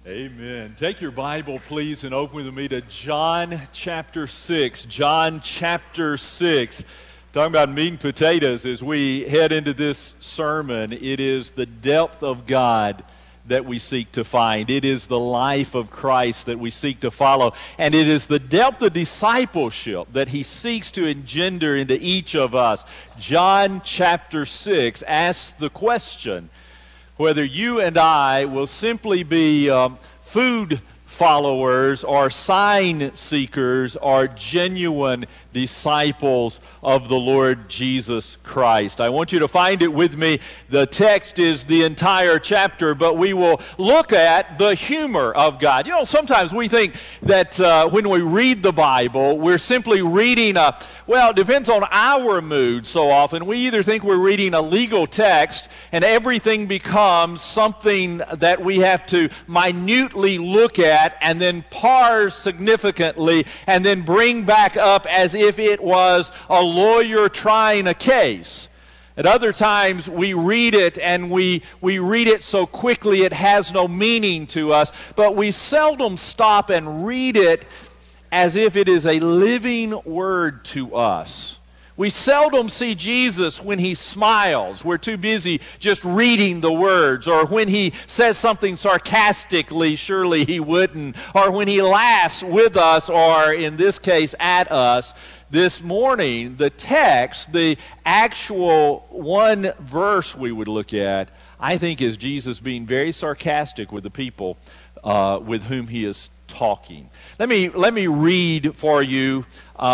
Amen. Take your Bible, please, and open with me to John chapter 6. John chapter 6. Talking about meat and potatoes as we head into this sermon. It is the depth of God that we seek to find. It is the life of Christ that we seek to follow. And it is the depth of discipleship that he seeks to engender into each of us. John chapter 6 asks the question whether you and I will simply be food followers or sign seekers or genuine disciples of the Lord Jesus Christ. I want you to find it with me. The text is the entire chapter, but we will look at the humor of God. You know, sometimes we think that when we read the Bible, we're simply reading it depends on our mood so often. We either think we're reading a legal text and everything becomes something that we have to minutely look at and then parse significantly and then bring back up as if it was a lawyer trying a case. At other times we read it and we read it so quickly it has no meaning to us, but we seldom stop and read it as if it is a living word to us. We seldom see Jesus when he smiles. We're too busy just reading the words. Or when he says something sarcastically, surely he wouldn't. Or when he laughs with us, or in this case at us. This morning, the text, the actual one verse we would look at, I think is Jesus being very sarcastic with the people with whom he is talking. Let me read for you.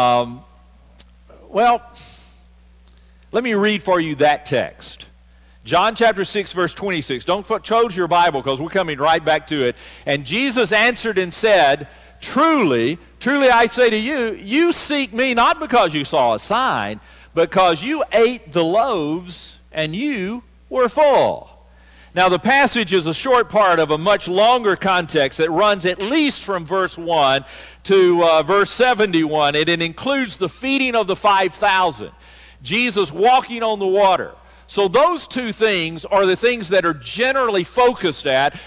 Let me read for you that text. John chapter 6, verse 26. Don't close your Bible because we're coming right back to it. And Jesus answered and said, Truly, truly I say to you, you seek me not because you saw a sign, but because you ate the loaves and you were full. Now, the passage is a short part of a much longer context that runs at least from verse 1 to verse 71, and it includes the feeding of the 5,000, Jesus walking on the water. So those two things are the things that are generally focused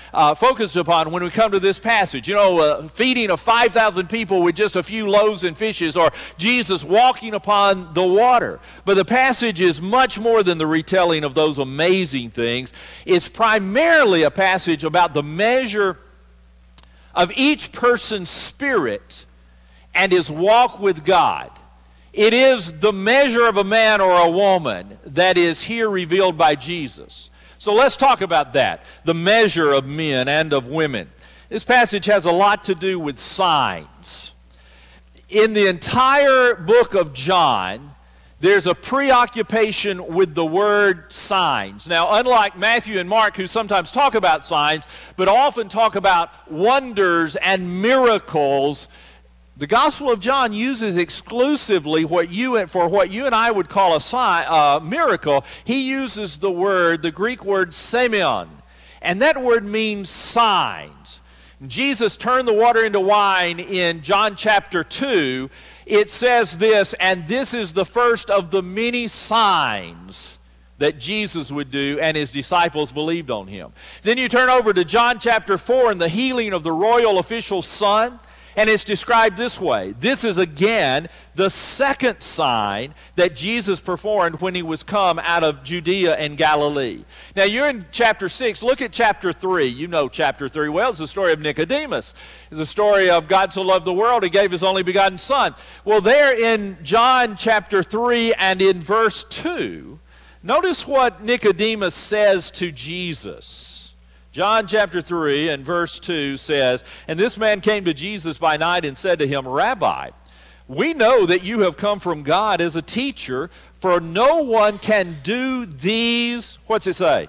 upon when we come to this passage. You know, feeding of 5,000 people with just a few loaves and fishes, or Jesus walking upon the water. But the passage is much more than the retelling of those amazing things. It's primarily a passage about the measure of each person's spirit and his walk with God. It is the measure of a man or a woman that is here revealed by Jesus. So let's talk about that, the measure of men and of women. This passage has a lot to do with signs. In the entire book of John, there's a preoccupation with the word signs. Now, unlike Matthew and Mark, who sometimes talk about signs, but often talk about wonders and miracles, the Gospel of John uses exclusively what you and I would call a miracle. He uses the Greek word semeion, and that word means signs. Jesus turned the water into wine in John chapter 2. It says this, and this is the first of the many signs that Jesus would do, and his disciples believed on him. Then you turn over to John chapter 4 and the healing of the royal official's son. And it's described this way. This is again the second sign that Jesus performed when he was come out of Judea and Galilee. Now you're in chapter 6. Look at chapter 3. You know chapter 3 well. It's the story of Nicodemus. It's the story of God so loved the world, he gave his only begotten son. Well, there in John chapter 3 and in verse 2, notice what Nicodemus says to Jesus. John chapter 3 and verse 2 says, And this man came to Jesus by night and said to him, Rabbi, we know that you have come from God as a teacher, for no one can do these, what's it say?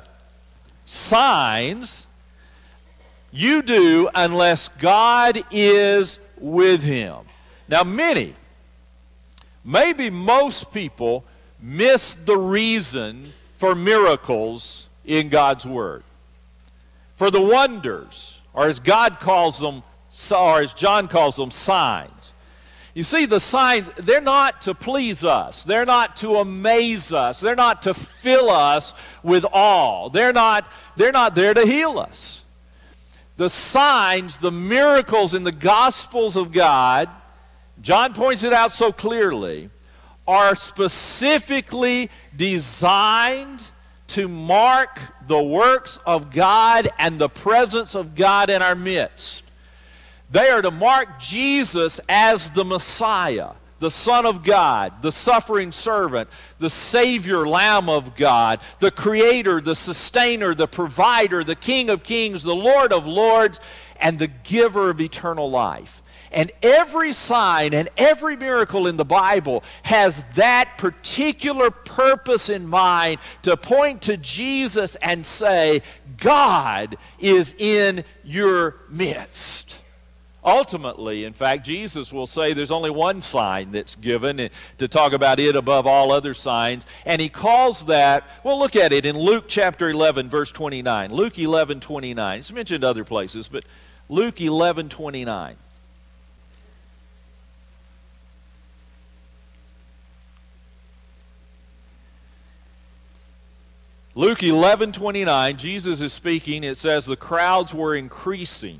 Signs you do unless God is with him. Now many, maybe most people miss the reason for miracles in God's Word. For the wonders, or as God calls them, or as John calls them, signs. You see, the signs, they're not to please us. They're not to amaze us. They're not to fill us with awe. They're not there to heal us. the signs, the miracles in the Gospels of God, John points it out so clearly, are specifically designed to mark the works of God and the presence of God in our midst. They are to mark Jesus as the Messiah, the Son of God, the suffering servant, the Savior, Lamb of God, the Creator, the Sustainer, the Provider, the King of Kings, the Lord of Lords, and the Giver of eternal life. And every sign and every miracle in the Bible has that particular purpose in mind, to point to Jesus and say, God is in your midst. Ultimately, in fact, Jesus will say there's only one sign that's given to talk about it above all other signs, and he calls that, well, look at it in Luke chapter 11, verse 29. Luke 11:29. It's mentioned other places, but Luke 11:29. Luke 11:29, Jesus is speaking. It says the crowds were increasing.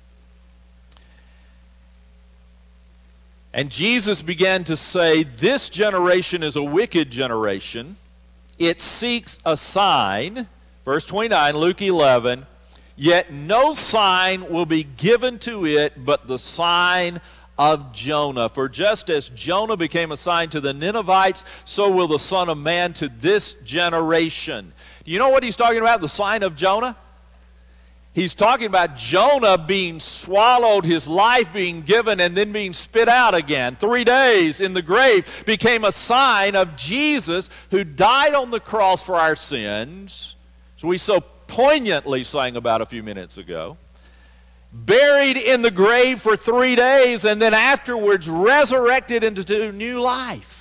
And Jesus began to say, this generation is a wicked generation. It seeks a sign. Verse 29, Luke 11, yet no sign will be given to it but the sign of Jonah. For just as Jonah became a sign to the Ninevites, so will the Son of Man to this generation. You know what he's talking about, the sign of Jonah? He's talking about Jonah being swallowed, his life being given, and then being spit out again. 3 days in the grave became a sign of Jesus, who died on the cross for our sins, as we so poignantly sang about a few minutes ago. Buried in the grave for 3 days, and then afterwards resurrected into new life.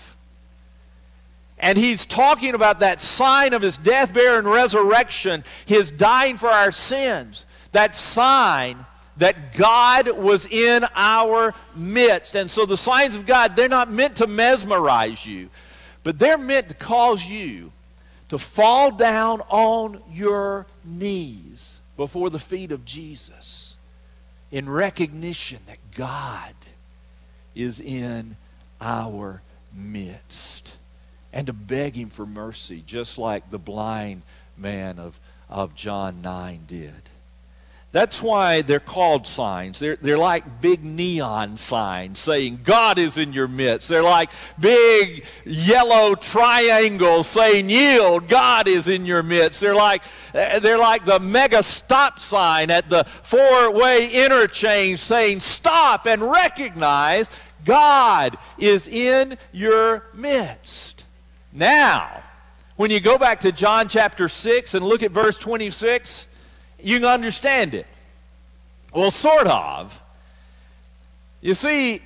And he's talking about that sign of his death, burial, and resurrection, his dying for our sins. That sign that God was in our midst. And so the signs of God, they're not meant to mesmerize you, but they're meant to cause you to fall down on your knees before the feet of Jesus in recognition that God is in our midst, and to beg him for mercy, just like the blind man of John 9 did. That's why they're called signs. They're like big neon signs saying, God is in your midst. They're like big yellow triangles saying, yield, God is in your midst. They're like the mega stop sign at the four-way interchange saying, stop and recognize God is in your midst. Now, when you go back to John chapter 6 and look at verse 26, you can understand it. Well, sort of. You see,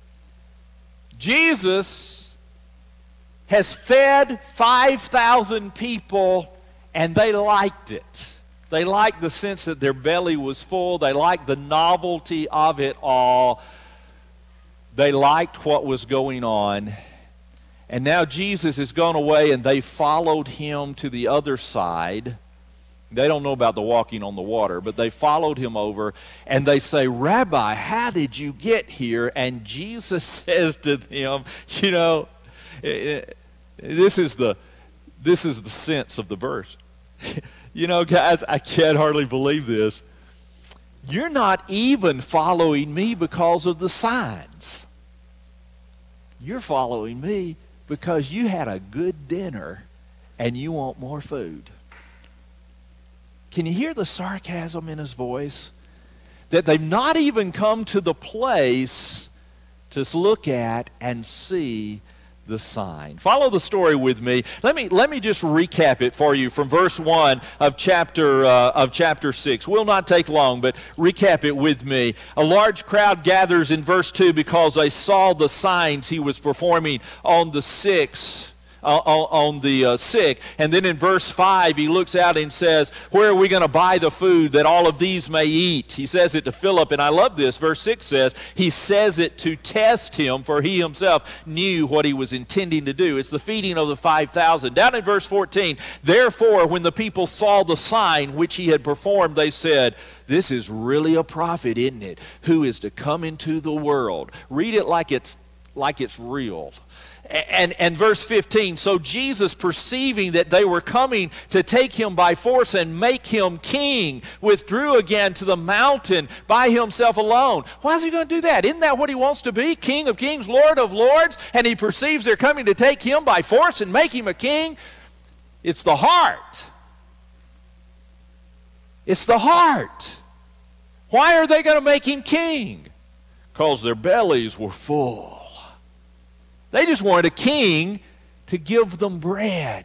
Jesus has fed 5,000 people, and they liked it. They liked the sense that their belly was full. They liked the novelty of it all. They liked what was going on. And now Jesus has gone away, and they followed him to the other side. They don't know about the walking on the water, but they followed him over, and they say, Rabbi, how did you get here? And Jesus says to them, you know, this is the sense of the verse. You know, guys, I can't hardly believe this. You're not even following me because of the signs. You're following me because you had a good dinner and you want more food. Can you hear the sarcasm in his voice? That they've not even come to the place to look at and see the sign. Follow the story with me. Let me just recap it for you from verse 1 of chapter 6. Will not take long, but recap it with me. A large crowd gathers in verse 2 because they saw the signs he was performing on the sick. sick. And then in verse 5, he looks out and says, where are we going to buy the food that all of these may eat? He says it to Philip, and I love this. Verse 6 says, he says it to test him, for he himself knew what he was intending to do. It's the feeding of the 5,000. Down in verse 14, therefore, when the people saw the sign which he had performed, they said, this is really a prophet, isn't it, who is to come into the world. Read it like it's real. And verse 15, so Jesus, perceiving that they were coming to take him by force and make him king, withdrew again to the mountain by himself alone. Why is he going to do that? Isn't that what he wants to be? King of kings, Lord of lords? And he perceives they're coming to take him by force and make him a king? It's the heart. It's the heart. Why are they going to make him king? Because their bellies were full. They just wanted a king to give them bread,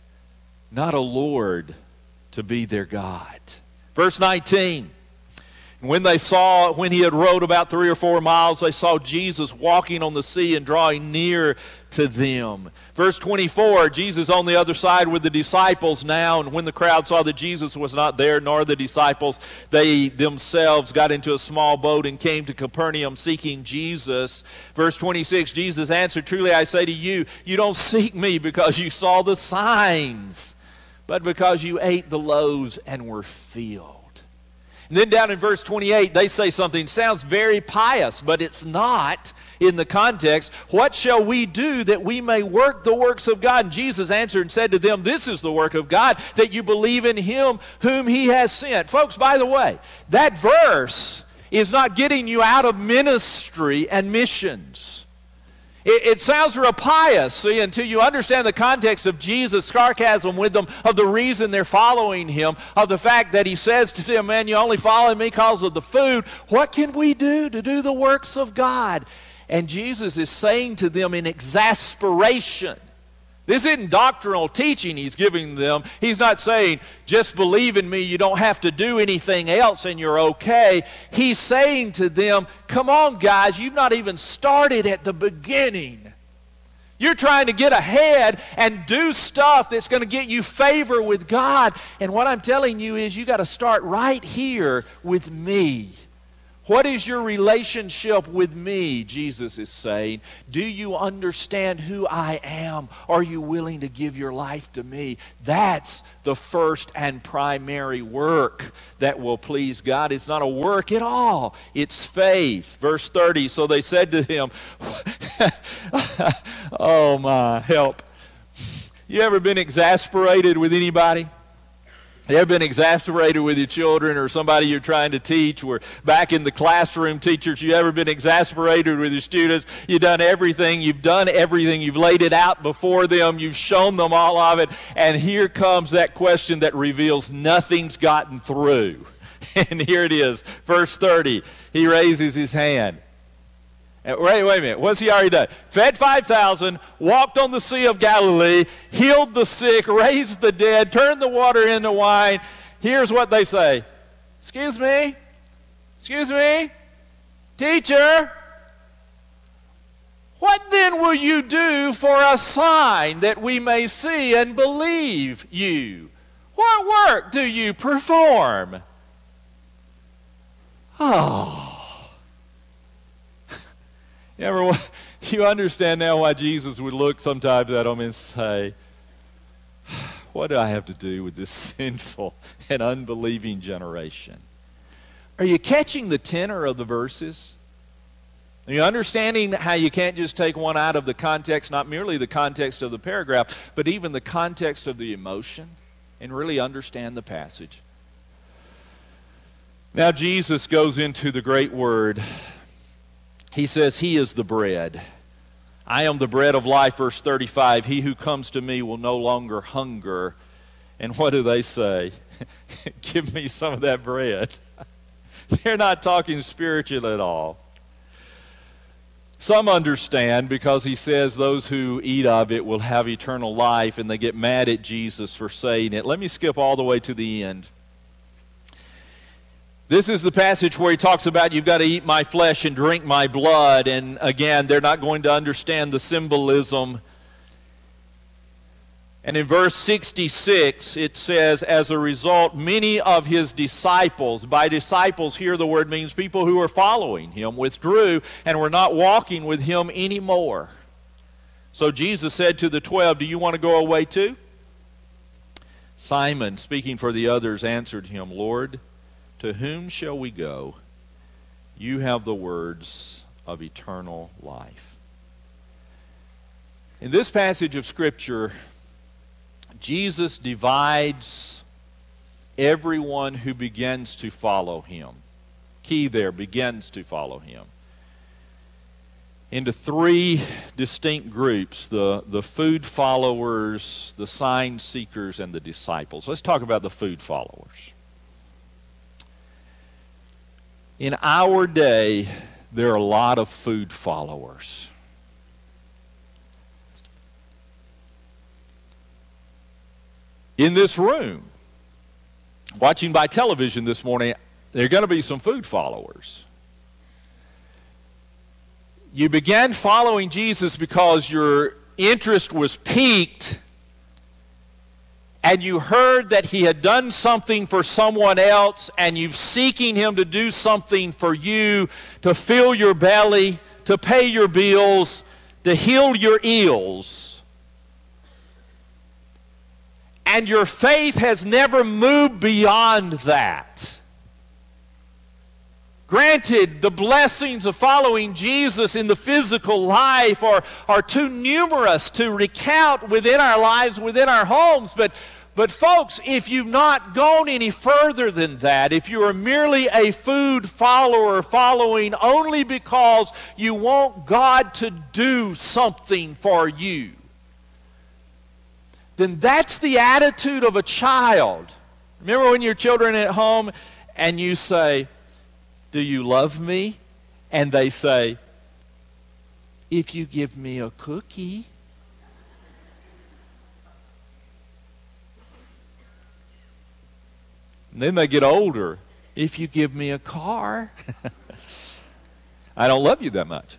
not a Lord to be their God. Verse 19, when he had rowed about 3 or 4 miles, they saw Jesus walking on the sea and drawing near to them. Verse 24, Jesus on the other side with the disciples now, and when the crowd saw that Jesus was not there, nor the disciples, they themselves got into a small boat and came to Capernaum seeking Jesus. Verse 26, Jesus answered, truly I say to you, you don't seek me because you saw the signs, but because you ate the loaves and were filled. And then down in verse 28, they say something sounds very pious, but it's not in the context. What shall we do that we may work the works of God? And Jesus answered and said to them, this is the work of God, that you believe in him whom he has sent. Folks, by the way, that verse is not getting you out of ministry and missions. It sounds real pious, see, until you understand the context of Jesus' sarcasm with them, of the reason they're following him, of the fact that he says to them, man, you only follow me because of the food. What can we do to do the works of God? And Jesus is saying to them in exasperation, this isn't doctrinal teaching he's giving them. He's not saying, just believe in me, you don't have to do anything else and you're okay. He's saying to them, come on guys, you've not even started at the beginning. You're trying to get ahead and do stuff that's going to get you favor with God. And what I'm telling you is you got to start right here with me. What is your relationship with me, Jesus is saying? Do you understand who I am? Are you willing to give your life to me? That's the first and primary work that will please God. It's not a work at all. It's faith. Verse 30, so they said to him, oh my, help. You ever been exasperated with anybody? You ever been exasperated with your children or somebody you're trying to teach? Or back in the classroom, teachers, you ever been exasperated with your students? You've done everything. You've laid it out before them. You've shown them all of it. And here comes that question that reveals nothing's gotten through. And here it is, verse 30. He raises his hand. Wait a minute. What's he already done? Fed 5,000, walked on the Sea of Galilee, healed the sick, raised the dead, turned the water into wine. Here's what they say. Excuse me? Excuse me? Teacher? What then will you do for a sign that we may see and believe you? What work do you perform? Oh. You understand now why Jesus would look sometimes at them and say, what do I have to do with this sinful and unbelieving generation? Are you catching the tenor of the verses? Are you understanding how you can't just take one out of the context, not merely the context of the paragraph, but even the context of the emotion, and really understand the passage? Now Jesus goes into the great word. He says, he is the bread. I am the bread of life, verse 35. He who comes to me will no longer hunger. And what do they say? Give me some of that bread. They're not talking spiritual at all. Some understand because he says those who eat of it will have eternal life, and they get mad at Jesus for saying it. Let me skip all the way to the end. This is the passage where he talks about you've got to eat my flesh and drink my blood. And again, they're not going to understand the symbolism. And in verse 66, it says, as a result, many of his disciples, by disciples here the word means people who were following him, withdrew and were not walking with him anymore. So Jesus said to the 12, do you want to go away too? Simon, speaking for the others, answered him, Lord, to whom shall we go? You have the words of eternal life. In this passage of Scripture, Jesus divides everyone who begins to follow him. Key there, begins to follow him. Into three distinct groups, the food followers, the sign seekers, and the disciples. Let's talk about the food followers. In our day, there are a lot of food followers. In this room, watching by television this morning, there are going to be some food followers. You began following Jesus because your interest was piqued and you heard that he had done something for someone else and you're seeking him to do something for you, to fill your belly, to pay your bills, to heal your ills. And your faith has never moved beyond that. Granted, the blessings of following Jesus in the physical life are too numerous to recount within our lives, within our homes. But folks, if you've not gone any further than that, if you are merely a food follower following only because you want God to do something for you, then that's the attitude of a child. Remember when your children are at home and you say, do you love me? And they say, if you give me a cookie. And then they get older, if you give me a car. I don't love you that much.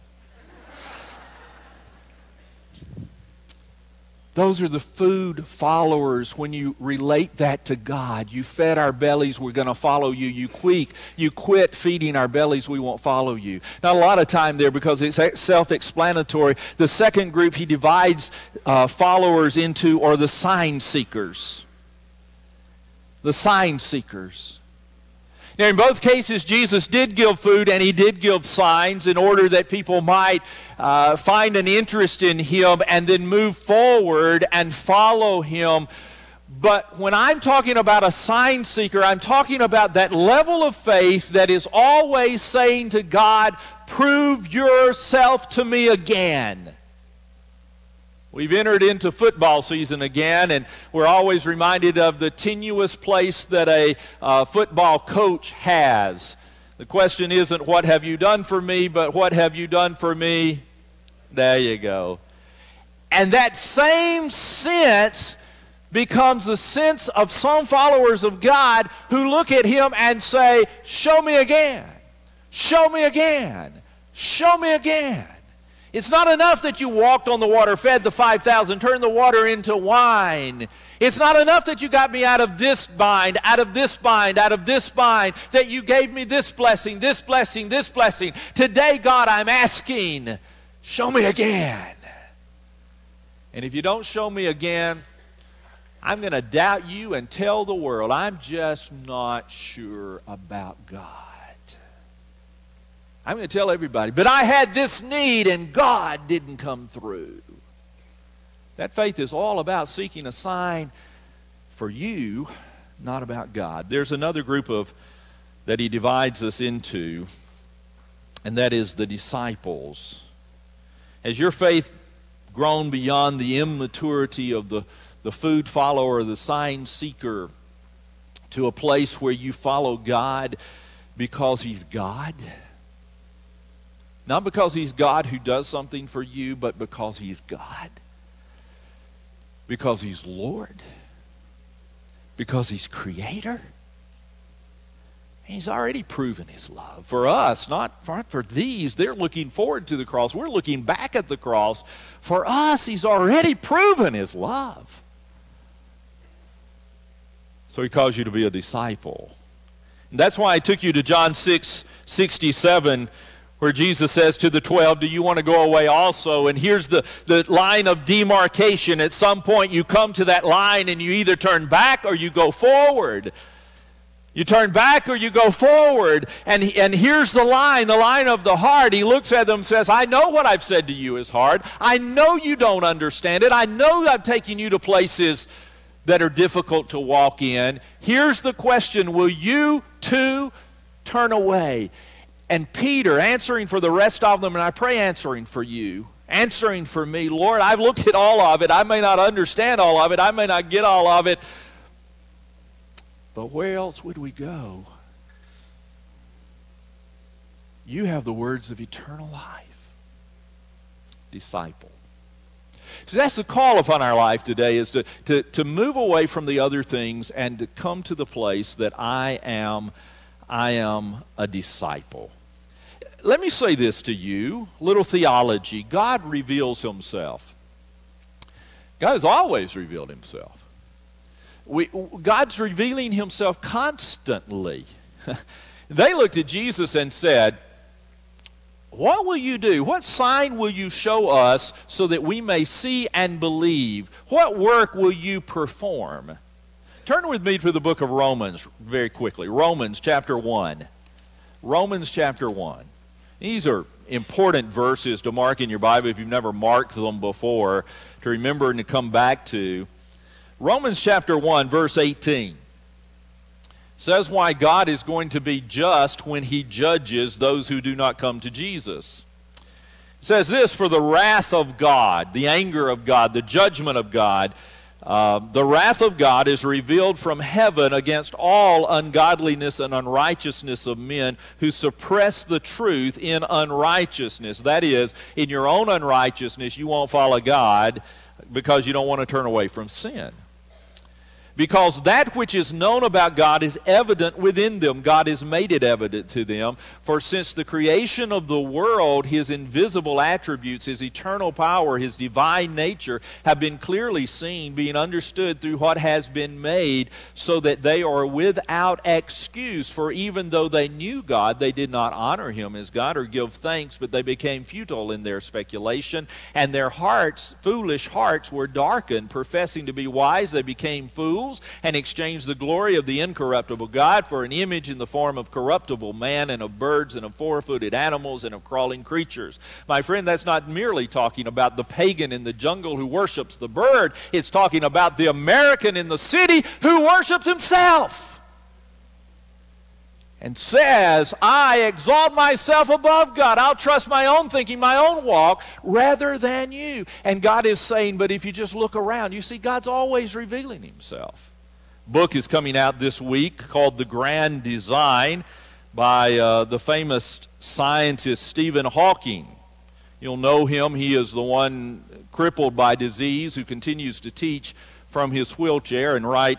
Those are the food followers. When you relate that to God, you fed our bellies, we're going to follow you. You quit feeding our bellies, we won't follow you. Not a lot of time there because it's self-explanatory. The second group he divides followers into are the sign seekers. The sign seekers. Now, in both cases, Jesus did give food and he did give signs in order that people might find an interest in him and then move forward and follow him. But when I'm talking about a sign seeker, I'm talking about that level of faith that is always saying to God, prove yourself to me again. We've entered into football season again, and we're always reminded of the tenuous place that a football coach has. The question isn't, what have you done for me, but what have you done for me? There you go. And that same sense becomes the sense of some followers of God who look at him and say, show me again, show me again, show me again. It's not enough that you walked on the water, fed the 5,000, turned the water into wine. It's not enough that you got me out of this bind, out of this bind, out of this bind, that you gave me this blessing, this blessing, this blessing. Today, God, I'm asking, show me again. And if you don't show me again, I'm going to doubt you and tell the world, I'm just not sure about God. I'm going to tell everybody, but I had this need and God didn't come through. That faith is all about seeking a sign for you, not about God. There's another group that he divides us into, and that is the disciples. Has your faith grown beyond the immaturity of the food follower, the sign seeker, to a place where you follow God because he's God? Not because he's God who does something for you, but because he's God. Because he's Lord. Because he's Creator. He's already proven his love for us, not for these. They're looking forward to the cross. We're looking back at the cross. For us, he's already proven his love. So he calls you to be a disciple. And that's why I took you to John 6:67, where Jesus says to the 12, do you want to go away also? And here's the line of demarcation. At some point you come to that line and you either turn back or you go forward. You turn back or you go forward. And here's the line of the heart. He looks at them and says, I know what I've said to you is hard. I know you don't understand it. I know I've taken you to places that are difficult to walk in. Here's the question, will you too turn away? And Peter, answering for the rest of them, and I pray answering for you, answering for me, Lord, I've looked at all of it. I may not understand all of it. I may not get all of it. But where else would we go? You have the words of eternal life. Disciple. So that's the call upon our life today, is to move away from the other things and to come to the place that I am a disciple. Let me say this to you, little theology. God reveals himself. God has always revealed himself. God's revealing himself constantly. They looked at Jesus and said, what will you do? What sign will you show us so that we may see and believe? What work will you perform? Turn with me to the book of Romans very quickly. Romans chapter 1. Romans chapter 1. These are important verses to mark in your Bible if you've never marked them before, to remember and to come back to. Romans chapter 1, verse 18 says why God is going to be just when he judges those who do not come to Jesus. It says this, for the wrath of God, the anger of God, the judgment of God, the wrath of God is revealed from heaven against all ungodliness and unrighteousness of men who suppress the truth in unrighteousness. That is, in your own unrighteousness, you won't follow God because you don't want to turn away from sin. Because that which is known about God is evident within them. God has made it evident to them. For since the creation of the world, his invisible attributes, his eternal power, his divine nature have been clearly seen, being understood through what has been made, so that they are without excuse. For even though they knew God, they did not honor him as God or give thanks, but they became futile in their speculation, and their hearts, foolish hearts, were darkened. Professing to be wise, they became fools, and exchanged the glory of the incorruptible God for an image in the form of corruptible man, and of birds, and of four-footed animals, and of crawling creatures. My friend, that's not merely talking about the pagan in the jungle who worships the bird. It's talking about the American in the city who worships himself and says, I exalt myself above God. I'll trust my own thinking, my own walk, rather than you. And God is saying, but if you just look around, you see God's always revealing himself. Book is coming out this week called The Grand Design by the famous scientist Stephen Hawking. You'll know him. He is the one crippled by disease who continues to teach from his wheelchair and write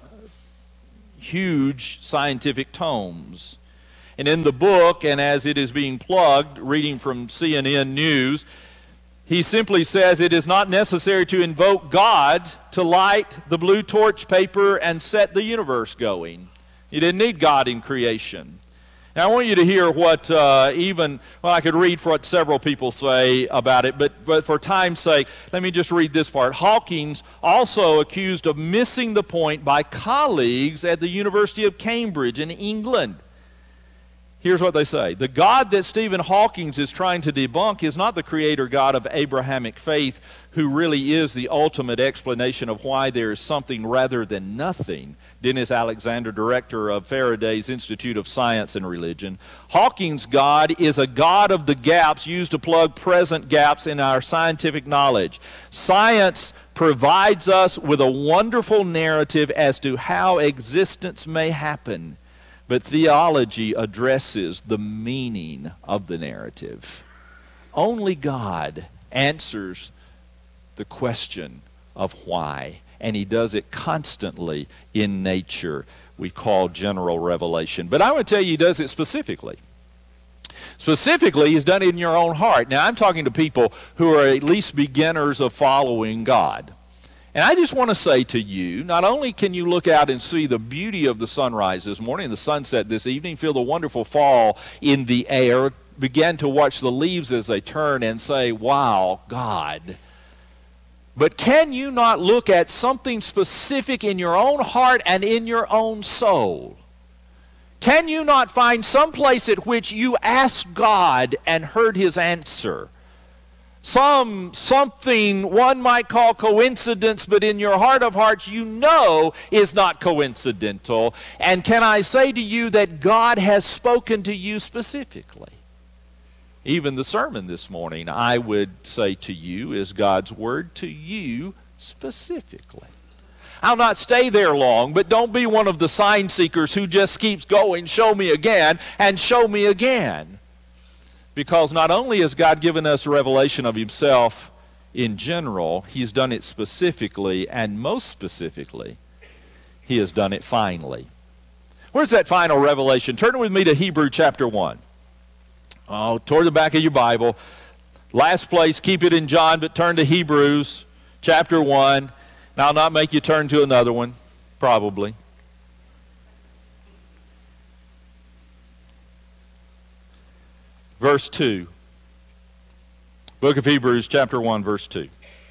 huge scientific tomes. And in the book, and as it is being plugged, reading from CNN News, he simply says it is not necessary to invoke God to light the blue torch paper and set the universe going. You didn't need God in creation. Now I want you to hear what I could read for what several people say about it, but for time's sake, let me just read this part. Hawking's also accused of missing the point by colleagues at the University of Cambridge in England. Here's what they say. The God that Stephen Hawking is trying to debunk is not the creator God of Abrahamic faith, who really is the ultimate explanation of why there is something rather than nothing. Dennis Alexander, director of Faraday's Institute of Science and Religion. Hawking's God is a God of the gaps used to plug present gaps in our scientific knowledge. Science provides us with a wonderful narrative as to how existence may happen. But theology addresses the meaning of the narrative. Only God answers the question of why, and he does it constantly in nature. We call general revelation. But I want to tell you, he does it specifically. Specifically, he's done it in your own heart. Now, I'm talking to people who are at least beginners of following God. And I just want to say to you, not only can you look out and see the beauty of the sunrise this morning and the sunset this evening, feel the wonderful fall in the air, begin to watch the leaves as they turn and say, wow, God. But can you not look at something specific in your own heart and in your own soul? Can you not find some place at which you asked God and heard his answer? Something one might call coincidence, but in your heart of hearts you know is not coincidental. And can I say to you that God has spoken to you specifically? Even the sermon this morning, I would say to you, is God's word to you specifically. I'll not stay there long, but don't be one of the sign seekers who just keeps going, show me again, and show me again. Because not only has God given us a revelation of himself in general, he's done it specifically, and most specifically, he has done it finally. Where's that final revelation? Turn with me to Hebrews chapter 1. Oh, toward the back of your Bible. Last place, keep it in John, but turn to Hebrews chapter 1. And I'll not make you turn to another one, probably. Verse 2. Book of Hebrews, chapter 1, verse 2.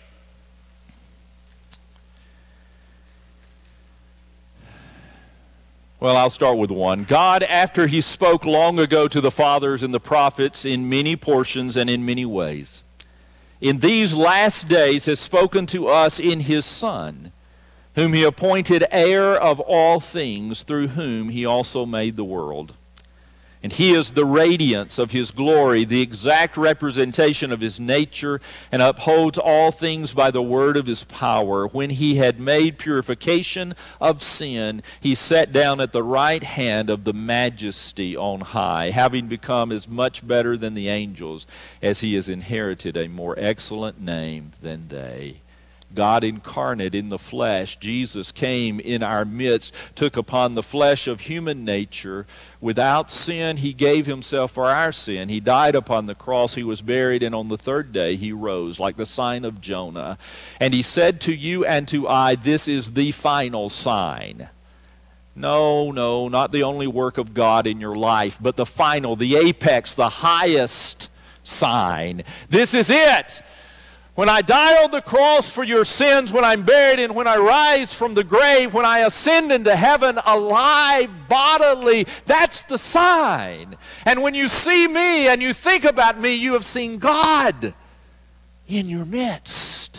Well, I'll start with 1. God, after he spoke long ago to the fathers and the prophets in many portions and in many ways, in these last days has spoken to us in his Son, whom he appointed heir of all things, through whom he also made the world. And he is the radiance of his glory, the exact representation of his nature, and upholds all things by the word of his power. When he had made purification of sin, he sat down at the right hand of the Majesty on high, having become as much better than the angels, as he has inherited a more excellent name than they. God incarnate in the flesh, Jesus came in our midst, took upon the flesh of human nature. Without sin, he gave himself for our sin. He died upon the cross, he was buried, and on the third day he rose, like the sign of Jonah. And he said to you and to I, this is the final sign. No, not the only work of God in your life, but the final, the apex, the highest sign. This is it. When I die on the cross for your sins, when I'm buried, and when I rise from the grave, when I ascend into heaven alive bodily, that's the sign. And when you see me and you think about me, you have seen God in your midst.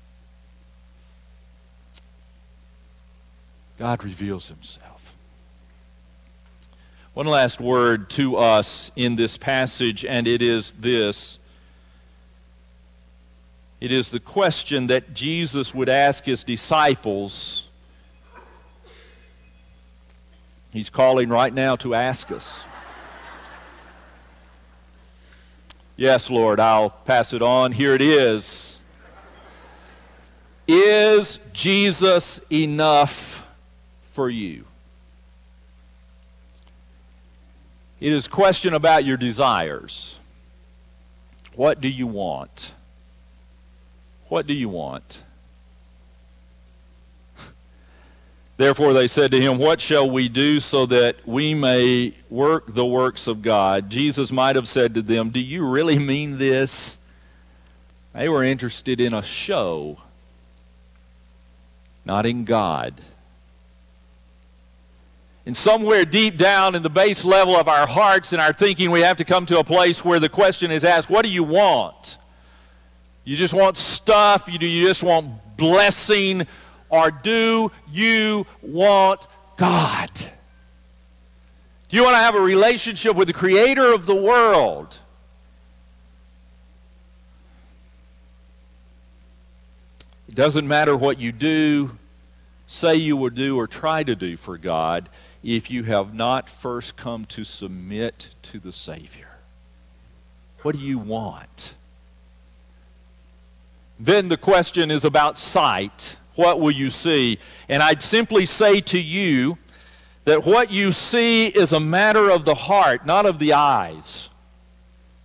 God reveals himself. One last word to us in this passage, and it is this. It is the question that Jesus would ask his disciples. He's calling right now to ask us. Yes, Lord, I'll pass it on. Here it is. Is Jesus enough for you? It is a question about your desires. What do you want? What do you want? Therefore they said to him, what shall we do so that we may work the works of God? Jesus might have said to them, do you really mean this? They were interested in a show, not in God. And somewhere deep down in the base level of our hearts and our thinking, we have to come to a place where the question is asked, what do you want? You just want stuff? You just want blessing? Or do you want God? Do you want to have a relationship with the Creator of the world? It doesn't matter what you do, say you will do, or try to do for God if you have not first come to submit to the Savior. What do you want? Then the question is about sight. What will you see? And I'd simply say to you that what you see is a matter of the heart, not of the eyes.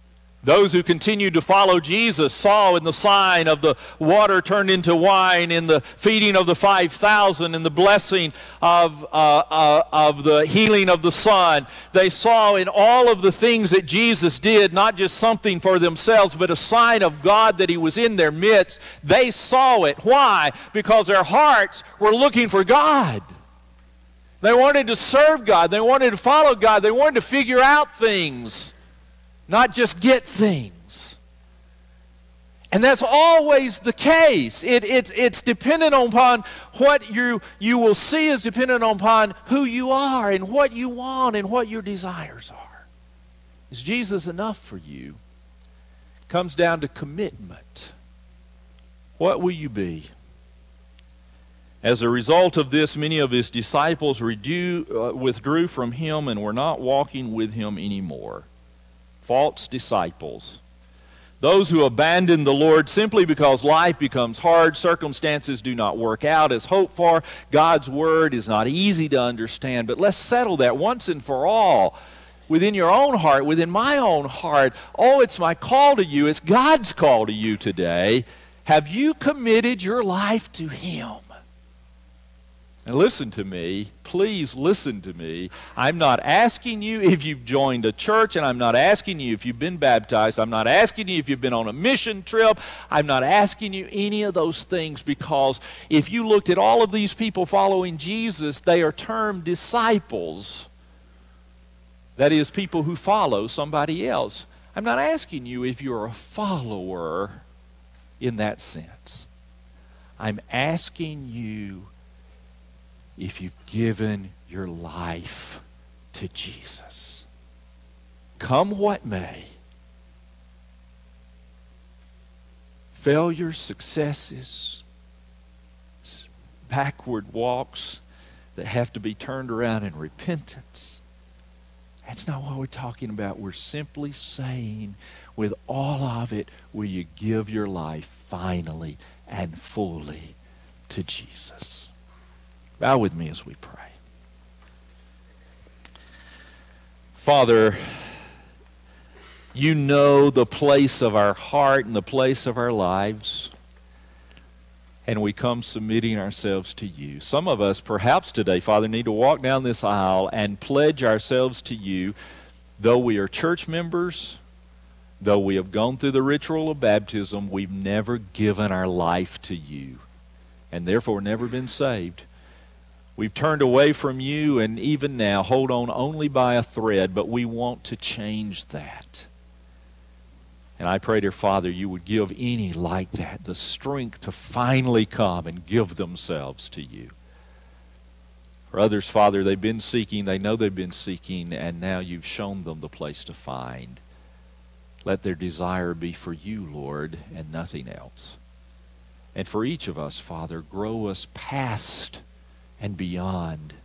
Those who continued to follow Jesus saw in the sign of the water turned into wine, in the feeding of the 5,000, in the blessing of the healing of the son. They saw in all of the things that Jesus did, not just something for themselves, but a sign of God that he was in their midst. They saw it. Why? Because their hearts were looking for God. They wanted to serve God. They wanted to follow God. They wanted to figure out things, not just get things. And that's always the case. It's dependent upon what you will see is dependent upon who you are and what you want and what your desires are. Is Jesus enough for you? It comes down to commitment. What will you be? As a result of this, many of his disciples withdrew from him and were not walking with him anymore. False disciples. Those who abandon the Lord simply because life becomes hard, circumstances do not work out as hoped for, God's word is not easy to understand. But let's settle that once and for all within your own heart, within my own heart. Oh, it's my call to you. It's God's call to you today. Have you committed your life to him? And listen to me, please listen to me. I'm not asking you if you've joined a church, and I'm not asking you if you've been baptized. I'm not asking you if you've been on a mission trip. I'm not asking you any of those things, because if you looked at all of these people following Jesus, they are termed disciples. That is, people who follow somebody else. I'm not asking you if you're a follower in that sense. I'm asking you if you've given your life to Jesus. Come what may. Failures, successes, backward walks that have to be turned around in repentance. That's not what we're talking about. We're simply saying, with all of it, will you give your life finally and fully to Jesus? Bow with me as we pray. Father, you know the place of our heart and the place of our lives, and we come submitting ourselves to you. Some of us, perhaps today, Father, need to walk down this aisle and pledge ourselves to you, though we are church members, though we have gone through the ritual of baptism, we've never given our life to you, and therefore never been saved. We've turned away from you and even now hold on only by a thread, but we want to change that. And I pray, dear Father, you would give any like that the strength to finally come and give themselves to you. For others, Father, they've been seeking, they know they've been seeking, and now you've shown them the place to find. Let their desire be for you, Lord, and nothing else. And for each of us, Father, grow us past and beyond